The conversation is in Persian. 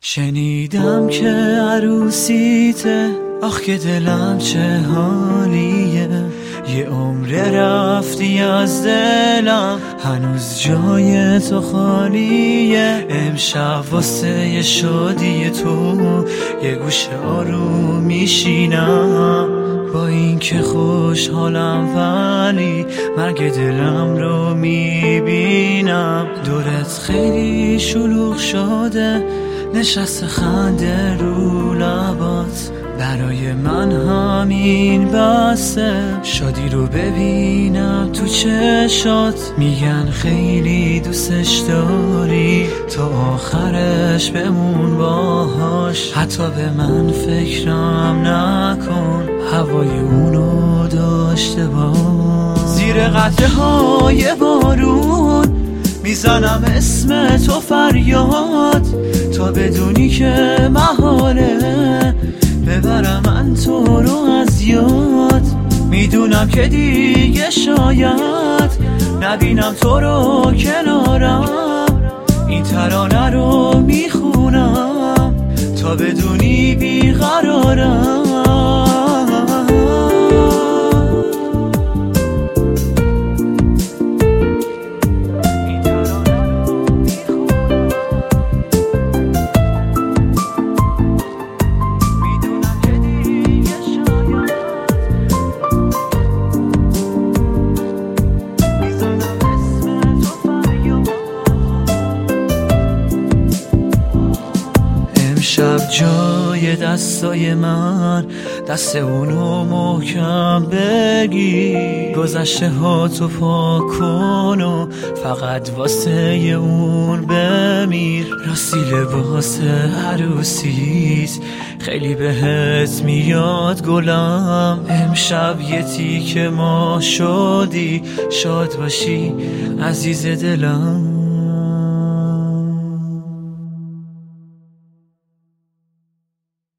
شنیدم که عروسیته، آخ که دلم چه حالیه. یه عمر رفتی از دلم، هنوز جای تو خالیه. امشب واسه شادی تو یه گوشه آروم میشینم، با این که خوشحالم ولی مرگ دلم رو میبینم. دورت خیلی شلوغ شده، نشست خنده رو لبات، برای من همین بسه. شادی رو ببینم تو چشات، میگن خیلی دوستش داری، تا آخرش بمون باهاش. حتی به من فکرم نکن، هوای اونو داشته باش. زیر قطره های بارون میزنم اسم تو فریاد، تا بدونی که محاله ببرم من تو رو از یاد. میدونم که دیگه شاید نبینم تو رو کنارم، این ترانه رو میخونم تا بدونی بیقرارم. شب جای دستای من، دست اونو محکم بگیر. گذشته ها تو پاک کن و فقط واسه اون بمیر. راستی لباس عروسیت خیلی بهت میاد گلم. امشب یه تیکه ما شدی، شاد باشی عزیز دلم.